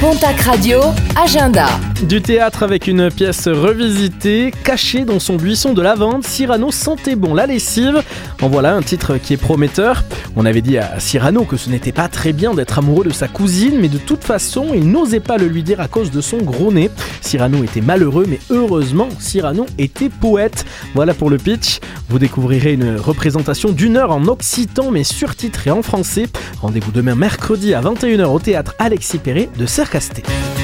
Pontac Radio, agenda. Du théâtre avec une pièce revisitée, cachée dans son buisson de lavande, Cyrano sentait bon la lessive. En voilà un titre qui est prometteur. On avait dit à Cyrano que ce n'était pas très bien d'être amoureux de sa cousine, mais de toute façon, il n'osait pas le lui dire à cause de son gros nez. Cyrano était malheureux, mais heureusement, Cyrano était poète. Voilà pour le pitch. Vous découvrirez une représentation d'1 heure en occitan, mais surtitrée en français. Rendez-vous demain mercredi à 21h au théâtre Alexis Perret de Cercasté.